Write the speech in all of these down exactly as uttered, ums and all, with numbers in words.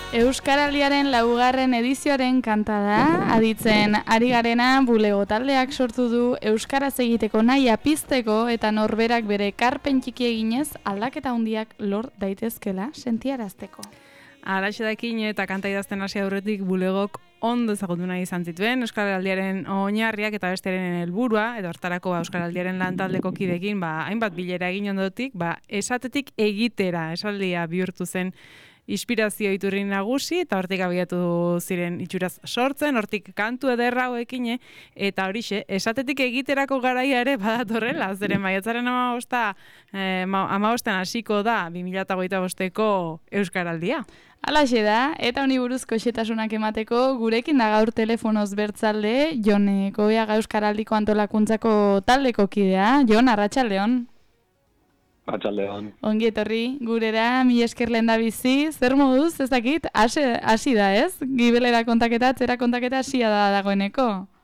Euskaraldiaren laugarren edizioaren kanta da, aditzen ari garena bulego taldeak sortu du euskaraz egiteko nahi pizteko eta norberak bere ekarpen txiki eginez aldaketa handiak lor daitezkela sentiarazteko. Alaxe dakin eta kanta idazten hasi aurretik bulegok ondo ezagutu nahi izan zituen Euskaraldiaren oinarriak eta bestearen helburua, edo hortarako ba, Euskaraldiaren lantaldeko kidekin ba, hainbat bilera egin ondotik, ba, esatetik egitera esaldia bihurtu zen inspirazio iturri nagusi, eta hortik abiatu ziren itxuraz sortzen, hortik kantu ederra hauekin, eta horixe, esatetik egiterako garaia ere badatorrela, zeren maiatzaren amabosta, eh, amabosten hasiko da, bi mila hogeita bosteko Euskaraldia. Halaxe da, eta honi buruzko xetasunak emateko, gurekin da gaur telefonoz bertzalde, Jon Kobeaga Euskaraldiko antolakuntzako taldeko kidea. Jon, arratsaldeon. Arratsaldeon. Ongi etorri, gurera, mi esker lehen da bizi, zer moduz, ez dakit, hasi da ez? Gibelera kontaketa, atzera kontaketa hasia da dagoeneko.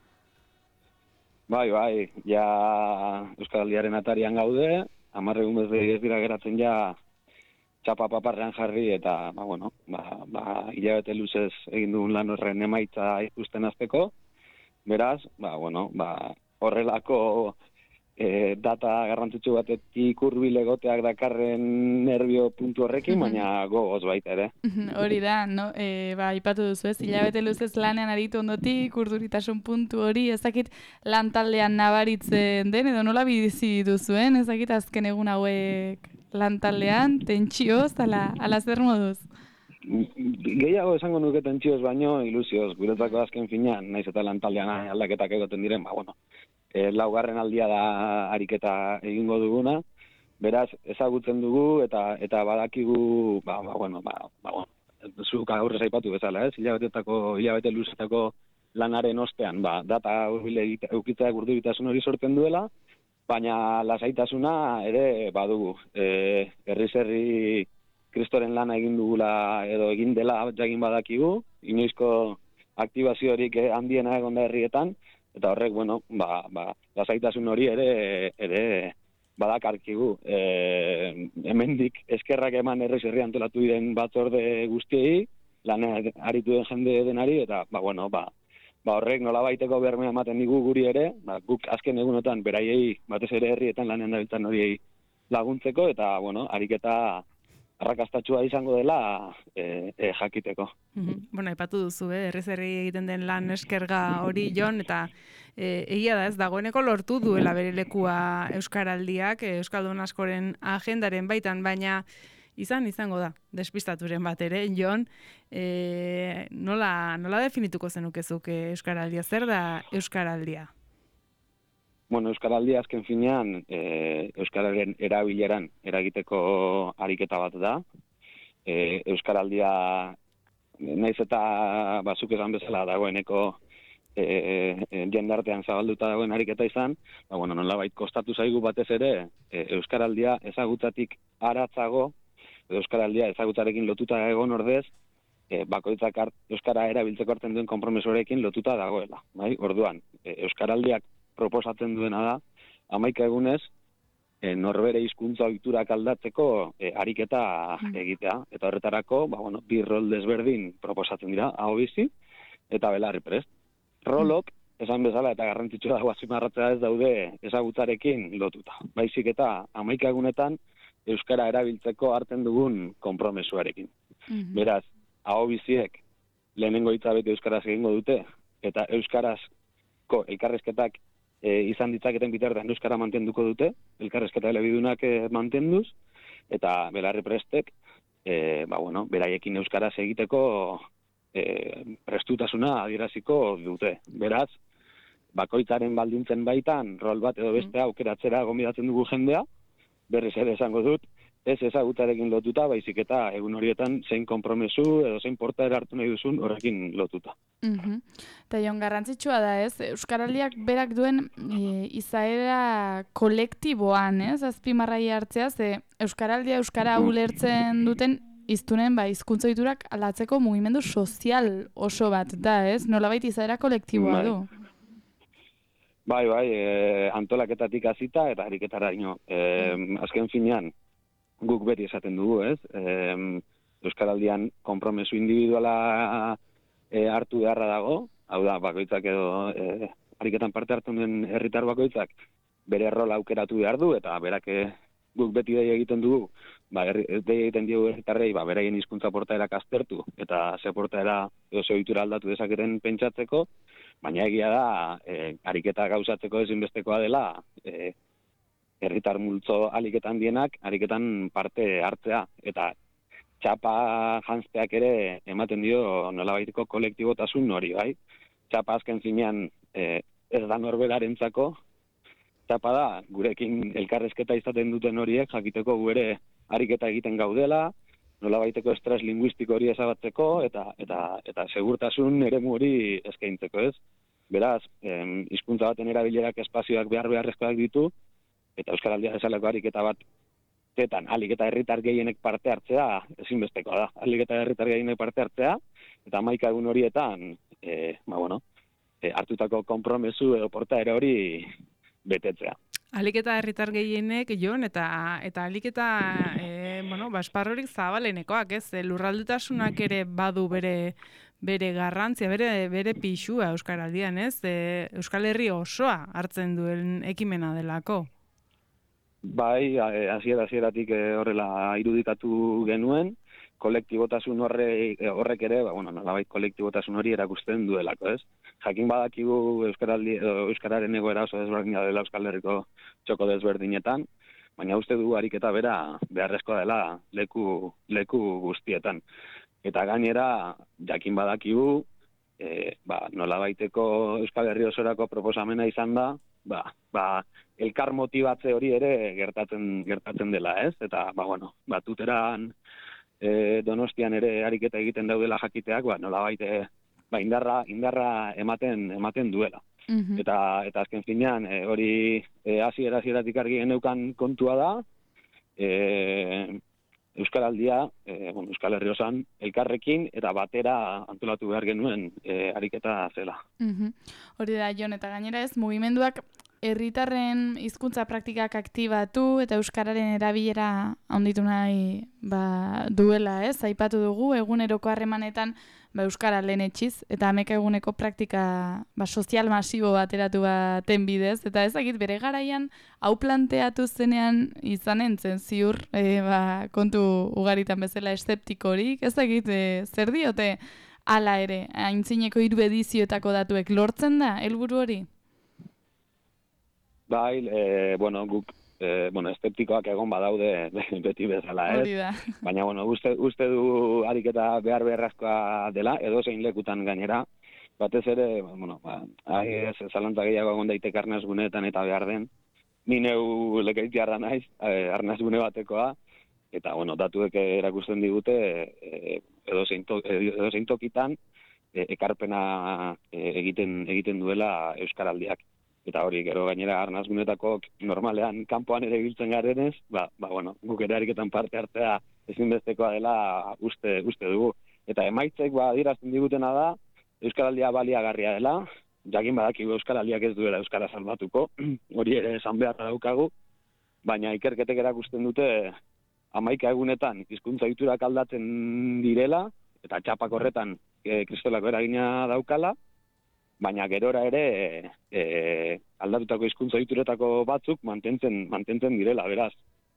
Bai, bai, ja Euskaraldiaren atarian gaude, hamar egun bez ez dira geratzen ja txapa paparrean jarri eta, ba, bueno, ba, ba, hilabete luzez egin dugun lan horren emaitza ikusten azteko, beraz, ba, bueno, ba, horrelako E, data garrantzitsu batetik hurbil egoteak dakarren nervio puntu horrekin, baina gogoz baita ere. Hori da, no? E, ba, ipatu duzu ez, hilabete luzez lanean aritu ondotik, urduritasun puntu hori, ezakit lan taldean nabaritzen den, edo nola bizi duzuen, ezakit azken egun hauek lan taldean, tentsioz, ala, ala zer moduz? Gehiago esango nuke tentsioz baino, ilusioz, guretzako azken finean, naiz eta lan taldean aldaketak egoten diren, ba, bueno, E, laugarren aldia da ariketa egingo duguna, beraz ezagutzen dugu eta eta badakigu, ba, ba bueno, ba, ba bueno, zuk aurrez aipatu bezala, ez? Hilabetetako, hilabete luzetako lanaren ostean, ba, data hurbil eukitza urduritasun hori sortzen duela, baina lasaitasuna ere badugu. E, herriz herri kristoren lana egin dugula edo egin dela jagin badakigu, inoizko aktibaziorik handiena egon da herrietan, eta horrek, bueno, ba, ba, lasaitasun hori ere ere badakarkigu. E, hemendik eskerrak eman herriz herri antolatu diren batzorde guztiei, lan aritu den jende denari, eta, ba, bueno, ba, ba horrek nolabaiteko bermea ematen digu guri ere, ba, guk azken egunotan beraiei, batez ere herrietan lanean dabiltzan horiei laguntzeko, eta, bueno, ariketa arrakastatxua izango dela e, e, jakiteko. Mm-hmm. Bueno, aipatu duzu, eh? Herriz herri egiten den lan eskerga hori, Jon, eta e, egia da ez, dagoeneko lortu duela bere lekua Euskaraldiak, Euskaldun askoren agendaren baitan, baina izan izango da, despistaturen bat ere, Jon, e, nola, nola definituko zenukezuk Euskaraldia? Zer da Euskaraldia? Bueno, Euskaraldia azken finean e, Euskararen erabileran eragiteko ariketa bat da. E, Euskaraldia naiz eta bazuk esan bezala dagoeneko e, e, jendartean zabalduta dagoen ariketa izan, ba, bueno, nolabait kostatu zaigu batez ere e, Euskaraldia ezagutzatik haratzago, Euskaraldia ezagutzarekin lotuta egon ordez, e, bakoitzak art, Euskara erabiltzeko hartzen duen konpromisoarekin lotuta dagoela. Bai? Orduan, e, Euskaraldiak proposatzen duena da, hamaika egunez, e, norbere hizkuntza ohiturak aldatzeko e, ariketa egitea. Eta horretarako, ba, bueno, bi rol desberdin proposatzen dira, aho bizi, eta belarri prest. Rolok, esan bezala eta garrantzitsua dago azpimarratzea ez daude ezagutzarekin lotuta. Baizik eta hamaika egunetan Euskara erabiltzeko hartzen dugun konpromesuarekin. Mm-hmm. Beraz, aho biziek lehenengo hitza bete euskaraz egingo dute, eta euskarazko elkarrezketak E, izan ditzaketen bitartean euskara mantenduko dute, elkarrezketa elebidunak e, mantenduz, eta belarri prestek, e, ba, bueno, beraiekin euskaraz egiteko e, prestutasuna adieraziko dute. Beraz, bakoitzaren baldintzen baitan, rol bat edo beste aukeratzera gonbidatzen dugu jendea, berriz ere esango dut, ez ezagutzarekin lotuta, baizik eta egun horietan zein konpromesu edo zein portaera hartu nahi duzun horrekin lotuta. Mm-hmm. Eta Jon, garrantzitsua da ez, Euskaraldiak berak duen e, izaera kolektiboan, ez, azpimarrai hartzea, ze Euskaraldia Euskara ulertzen duten hiztunen ba hizkuntza ohiturak aldatzeko mugimendu sozial oso bat da, ez? Nolabait izaera kolektiboa du. Bai, bai, e, antolaketatik hasita eta ariketaraino. E, azken finean, guk beti esaten dugu, ez? E, Euskaraldian konpromesu individuala e, hartu beharra dago, hau da, bakoitzak edo e, ariketan parte hartu den herritar bakoitzak bere rola aukeratu behar du, eta berak guk beti dei egiten dugu, ba, dei egiten diogu herritarrei, ba, beraien hizkuntza portaerak aztertu, eta ze portaera edo ze ohitura aldatu dezaketen pentsatzeko, baina egia da, e, ariketa gauzatzeko ezinbestekoa dela, e, herritar multzo aliketan dienak, ariketan parte hartzea, eta txapa janzteak ere ematen dio nolabaiteko kolektibotasun hori, bai? Txapa azken zinean e, ez da norberarentzako, txapa da, gurekin elkarrezketa izaten duten horiek, jakiteko gu ere ariketa egiten gaudela, nolabaiteko estres linguistiko hori ezabatzeko, eta eta eta segurtasun eremu hori eskaintzeko, ez? Beraz, em, hizkuntza baten erabilerak espazioak behar beharrezkoak ditu, eta Euskaraldia bezalako ariketa bat tetan, alik eta herritar gehienek parte hartzea ezinbestekoa da. Alik eta herritar gehienek parte hartzea, eta hamaika egun horietan, e, ba, bueno, e, hartutako konpromesu edo portaera hori betetzea. Alik eta herritar gehienek, Jon, eta eta alik eta e, bueno, ba, esparrurik zabalenekoak, ez? Lurraldetasunak ere badu bere bere garrantzia, bere bere pixua Euskaraldian, ez? E, Euskal Herri osoa hartzen duen ekimena delako. Bai, hasiera hasieratik horrela irudikatu genuen, kolektibotasun horre, horrek ere, ba, bueno, nolabait kolektibotasun hori erakusten duelako, ez? Jakin badakigu Euskaraldi, Euskararen egoera oso desberdina dela Euskal Herriko txoko desberdinetan, baina uste du ariketa bera beharrezkoa dela leku, leku guztietan. Eta gainera, jakin badakigu, e, ba, nolabaiteko Euskal Herri osorako proposamena izan da, ba, ba, elkar motibatze hori ere gertatzen gertatzen dela, ez? Eta, ba, bueno, batuteran e, Donostian ere ariketa egiten daudela jakiteak, ba, nolabait e, ba, indarra, indarra ematen ematen duela. Mhm. Eta eta azken finean e, hori e, hasiera hasieratik argi geneukan kontua da, e, Euskaraldia, e, bueno, Euskal Herri osan elkarrekin eta batera antolatu behar genuen e, ariketa zela. Mhm. Hori da, Jon, eta gainera ez, mugimenduak herritarren hizkuntza praktikak aktibatu eta euskararen erabilera handitu nahi ba, duela, ez? Aipatu dugu eguneroko harremanetan ba, euskara lehenetsiz eta hamaika eguneko praktika ba, sozial masibo bateratu baten bidez, eta ezagik bere garaian hau planteatu zenean izanen zen ziur e, ba, kontu ugaritan bezala eszeptikorik, ezagik e, zer diote hala ere, aintzineko hiru edizioetako datuek lortzen da helburu hori? Bai, e, bueno, guk e, bueno, eszeptikoak egon badaude beti bezala, ez? Hori da. Baina, bueno, uste, uste du ariketa behar beharrezkoa dela, edo zein lekutan gainera, batez ere, bueno, ba, ez zalantza gehiago egon daiteke arnazguneetan eta behar den, ni neu lekeitiarra naiz, e, arnazgune batekoa, eta, bueno, datuek erakusten digute, e, edo zein to, edo zein tokitan, e, ekarpena e, egiten egiten duela Euskaraldiak. Eta hori, gero gainera arnazgunetako normalean kanpoan ere biltzen garenez, ba, ba bueno, guk ere ariketan parte hartzea ezinbestekoa dela uste, uste dugu. Eta emaitzek ba, adierazten digutena da, Euskaraldia baliagarria dela, jakin badakigu Euskaraldiak ez duela Euskara salbatuko, hori ere esan beharra daukagu, baina ikerketek erakusten dute hamaika egunetan hizkuntza ohiturak aldatzen direla, eta txapak horretan e, kristolako eragina daukala, baina gerora ere e, aldatutako hizkuntza ohituretako batzuk mantentzen mantentzen direla, beraz.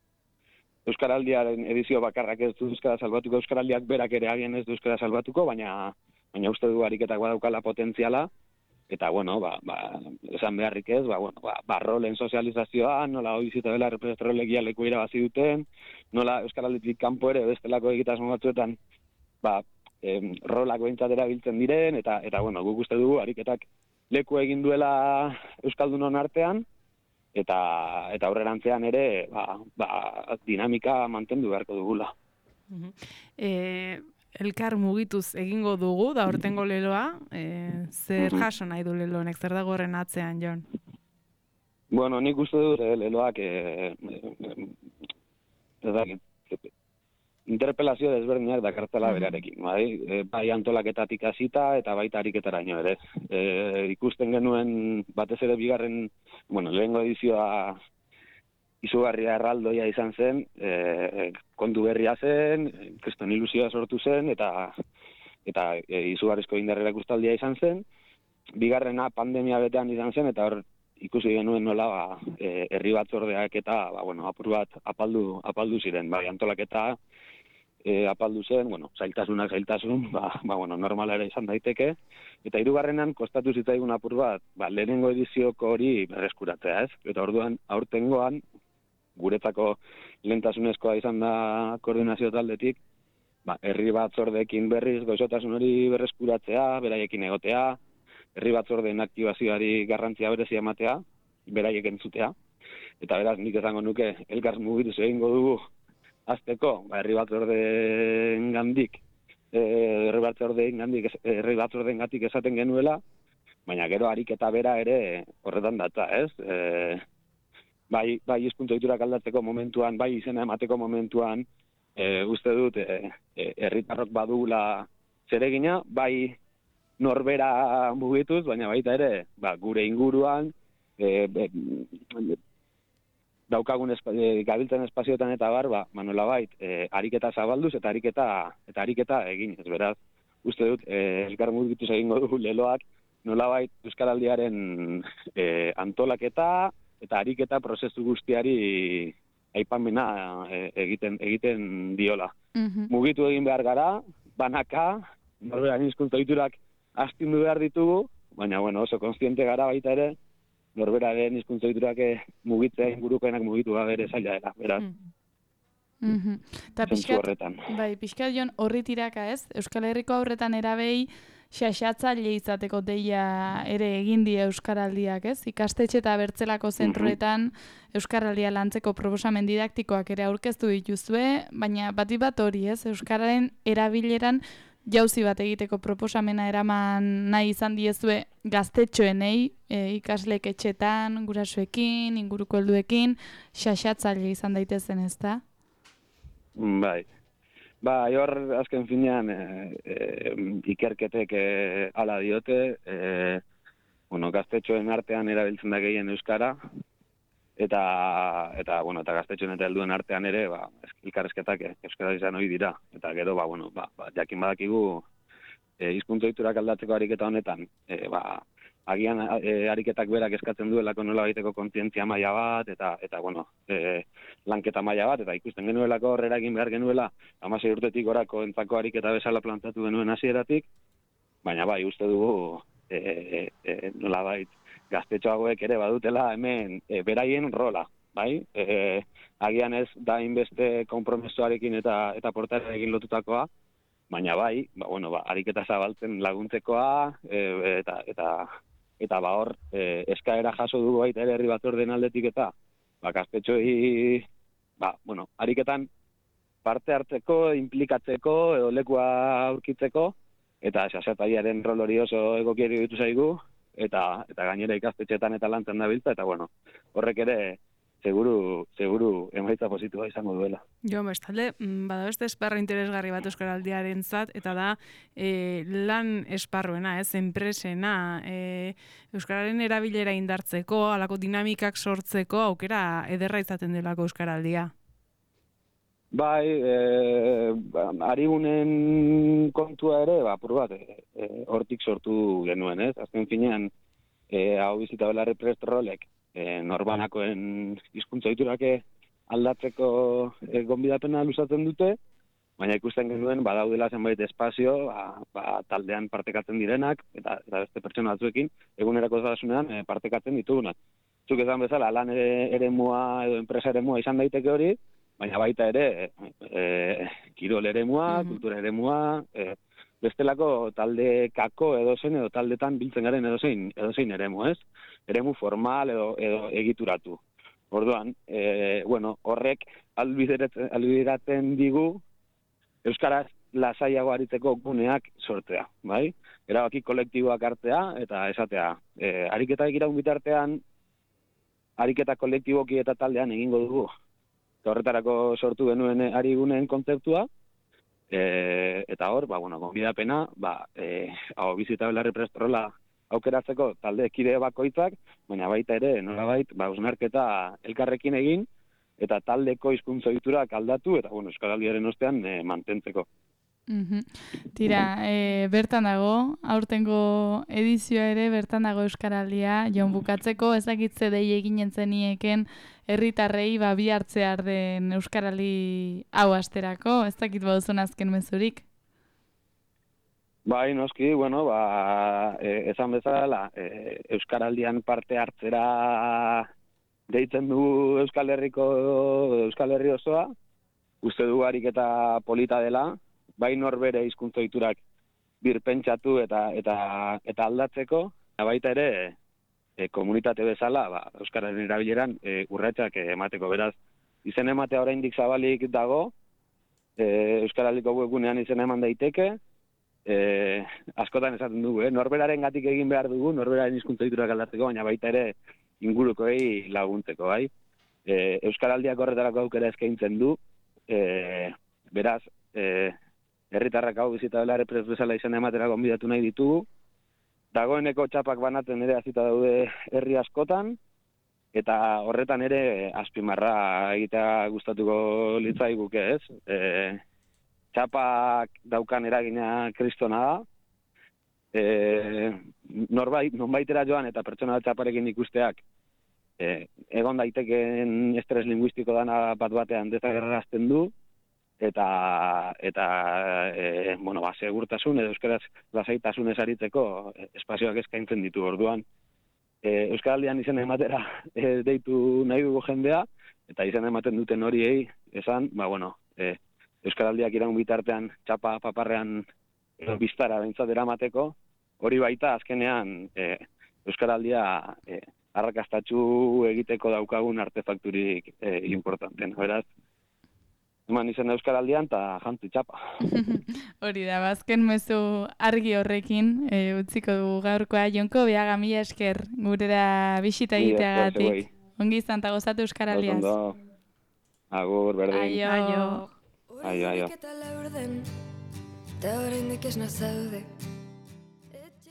Euskaraldiaren edizio bakarrak ez du Euskara salbatuko, Euskaraldiak berak ere agian ez du Euskara salbatuko, baina baina uste du ariketak badaukala potentziala, eta bueno, ba, ba, esan beharrik ez, ba, bueno, ba, ba rolen sozializazioa, nola hori zitabela errepresentrolegia leku irabazi duten, nola Euskaralditik kanpo ere bestelako egitasmo batzuetan, ba, Em, rolak behintzat erabiltzen diren, eta, eta bueno, guk uste dugu, ariketak leku egin duela Euskaldunon artean, eta eta aurrerantzean ere ba, ba, dinamika mantendu beharko dugula. Uh-huh. E, elkar mugituz egingo dugu, da hortengo leloa, e, zer uh-huh. jaso nahi du lelonek, zer dago horren atzean, Jon? Bueno, nik uste dut eh, leloak eh, eh, eh, interpelazio desberdinak dakartzela berarekin, bai, e, bai antolaketatik hasita eta baita ariketaraino ere. E, ikusten genuen batez ere bigarren, bueno, lehengo edizioa izugarria erraldoia izan zen, e, kontu berria zen, kriston ilusioa sortu zen, eta eta e, izugarrizko indarrera ikustaldia izan zen. Bigarrena pandemia betean izan zen, eta hor ikusi genuen nola ba, e, herri batzordeak eta ba, bueno, apur bat apaldu, apaldu ziren, bai, antolaketa e, apaldu zen, bueno, zailtasunak zailtasun, ba, ba, bueno, normala ere izan daiteke, eta hirugarrenan kostatu zitzaigun apur bat, ba, lehenengo edizioko hori berreskuratzea, ez? Eta orduan, aurtengoan, guretzako lehentasunezkoa izan da koordinazio taldetik, ba, herri batzordeekin berriz goizotasun hori berreskuratzea, beraiekin egotea, herri batzordeen aktibazioari garrantzia berezia ematea, beraiek entzutea, eta beraz nik esango nuke elkar mugituz egingo dugu azteko, ba, herri batzordeen gandik, e, herri batzordeen gandik, herri batzordeen gatik esaten genuela, baina gero ariketa bera ere horretan datza, ez? E, bai, bai hizkuntza ohiturak aldatzeko momentuan, bai izena emateko momentuan, e, uste dut, e, e, herritarrok badugula zeregina, bai norbera mugituz, baina baita ere, ba, gure inguruan, e, e, daukagun espa, e, gabiltzen espazioetan eta bar, ba, nolabait, e, ariketa zabalduz eta ariketa eta ariketa egin, ez beraz, uste dut, e, elkar mugituz egingo du leloak, nolabait Euskaraldiaren e, antolaketa eta ariketa prozesu guztiari aipamena e, egiten egiten diola. Mhm. Mugitu egin behar gara, banaka, norberaren hizkuntza ohiturak astindu behar ditugu, baina bueno, oso kontziente gara baita ere, norberaren hizkuntza ohiturak mugitzea ingurukoenak mugitu gabe ere zaila dela, beraz. Mhm. Ta Zentzu pixkat, horretan. bai, pixkat jon horri tiraka, ez? Euskal Herriko aurretan erabei xaxatzaile izateko deia ere egin die Euskaraldiak, ez? Ikastetxe eta bertzelako zentroetan Euskaraldia lantzeko proposamen didaktikoak ere aurkeztu dituzue, baina bati bat hori, ez? Euskararen erabileran jauzi bat egiteko proposamena eraman nahi izan diezue gaztetxoenei, e, ikasleek etxetan, gurasoekin, inguruko helduekin, xaxatzaile izan daitezen, ezta? Bai. Ba, hor azken finean e, e, ikerketek e, ala diote, e, bueno, gaztetxoen artean erabiltzen da gehien euskara, eta eta bueno, eta gaztetxoen eta helduen artean ere, ba, elkarrizketak euskara izan ohi dira, eta gero ba bueno, ba, ba jakin badakigu e, hizkuntza ohiturak aldatzeko ariketa honetan, e, ba agian e, ariketak berak eskatzen duelako nola baiteko kontzientzia maila bat, eta, eta bueno, e, lanketa maila bat, eta ikusten genuelako horrera egin behar genuela, hamasei urtetik orako entzako ariketa bezala plantatu genuen hasieratik, baina bai, uste dugu e, e, nola bait, gaztetxo hauek ere badutela hemen e, beraien rola, bai? E, agian ez da inbeste konpromesoarekin eta, eta portarekin lotutakoa, baina bai, ba, bueno, ba, ariketa zabaltzen laguntzekoa, e, eta, eta Eta ba hor, e, eskaera jaso dugu baita ere herri batzordeen aldetik eta ba, gaztetxoei, ba, bueno, ariketan parte hartzeko, implikatzeko, edo lekua aurkitzeko, eta xaxataiaren rol hori oso egokiari ditu zaigu, eta, eta gainera ikastetxetan eta lantzen dabiltza, eta bueno, horrek ere seguru, seguru emaitza positua izango duela. Jo, bestalde, bada beste esparru interesgarri bat Euskaraldiaren zat, eta da e, lan esparruena, ez, enpresena, e, Euskararen erabilera indartzeko, halako dinamikak sortzeko, aukera ederra izaten delako Euskaraldia. Bai, e, arigunen kontua ere, ba, apur bat, e, e, hortik sortu genuen, ez? Azken finean, e, hau bizita belarri prest rolek, E, norbanakoen hizkuntza ohiturak aldatzeko e, gonbidapena luzatzen dute, baina ikusten genuen badaudela zenbait espazio, ba, ba, taldean partekatzen direnak, eta, eta beste pertsona batzuekin, egunerako zasunean e, partekatzen ditugunak. Zuk esan bezala, lan ere, eremua edo enpresa eremua izan daiteke hori, baina baita ere, e, kirol eremua, mm-hmm. kultura eremua, e, bestelako taldekako edozein edo taldetan biltzen garen edozein, edozein eremu, ez? Eremu formal edo, edo egituratu. Orduan, e, bueno, horrek albideratzen, albideratzen digu euskaraz lasaiago aritzeko guneak sortzea, bai? Erabaki kolektiboak hartzea eta esatea. E, ariketak iraun bitartean, ariketa kolektiboki eta taldean egingo dugu. Eta horretarako sortu genuen ariguneen kontzeptua, E, eta hor, ba, bueno, gonbidapena, ba, e, hau bizita belarri prestrola aukeratzeko talde kide bakoitzak, baina baita ere, nolabait, ba, usnarketa elkarrekin egin, eta taldeko hizkuntza ohiturak aldatu, eta bueno, Euskaraldiaren ostean e, mantentzeko. Mhm. Tira, e, bertan dago, aurtengo edizioa ere bertan dago Euskaraldia, jon bukatzeko ezakitze dei egin entzenieken herritarrei ba bi hartzear den Euskaraldi hau asterako, ez dakit baduzun azken mezurik. Bai, noski, bueno, ba, e, esan bezala, e, Euskaraldian parte hartzera deitzen du Euskal Herriko, Euskal Herri osoa, uste du ariketa polita dela, bai norbere hizkuntza ohiturak birpentsatu eta eta eta aldatzeko, eta baita ere e, komunitate bezala, ba, euskararen erabileran e, urratsak emateko. Beraz, izen ematea oraindik zabalik dago, e, Euskaraldiko webgunean izen eman daiteke, e, askotan esaten dugu, eh? Norberarengatik egin behar dugu, norberaren hizkuntza ohiturak aldatzeko, baina baita ere ingurukoei laguntzeko, bai? E, Euskaraldiak horretarako aukera eskaintzen du, e, beraz, e, herritarrak hau bizita dela ere bezala izan ematera gonbidatu nahi ditugu. Dagoeneko txapak banatzen ere hasita daude herri askotan, eta horretan ere azpimarra egitea gustatuko litzaiguke, ez? E, txapak daukan eragina kristona da, e, norbait, nonbaitera joan eta pertsona txaparekin ikusteak, e, egon daitekeen estres linguistiko dana bat batean desagerrarazten du, eta eta e, bueno, ba, segurtasun edo euskaraz lasaitasunez aritzeko espazioak eskaintzen ditu. Orduan, e, Euskaraldian izen ematera e, deitu nahi dugu jendea, eta izen ematen duten horiei esan, ba bueno, e, Euskaraldiak iraun bitartean txapa paparrean edo biztara behintzat eramateko, hori baita azkenean e, Euskaraldia e, arrakastatsu egiteko daukagun artefakturik e, importanten. Beraz, eman izan Euskaraldian eta jantzi txapa. Hori da, bazken mezu argi horrekin e, utziko dugu gaurkoa. Jonko, behaga mila esker gurera bisita egiteagatik. Ongi izan eta gozatu Euskaraldiaz. Ondo, agur, berdin. Aio. Aio. Aio, aio. Eta oraindik ez nazaude